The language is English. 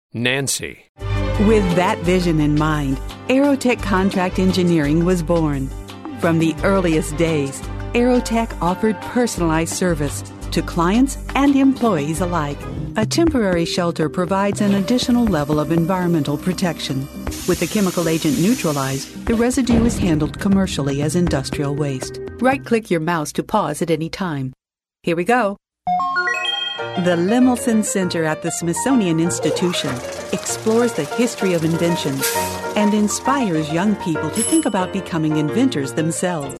Nancy. With that vision in mind, Aerotech Contract Engineering was born. From the earliest days, Aerotech offered personalized service to clients and employees alike. A temporary shelter provides an additional level of environmental protection. With the chemical agent neutralized, the residue is handled commercially as industrial waste. Right-click your mouse to pause at any time. Here we go. The Lemelson Center at the Smithsonian Institution explores the history of invention and inspires young people to think about becoming inventors themselves.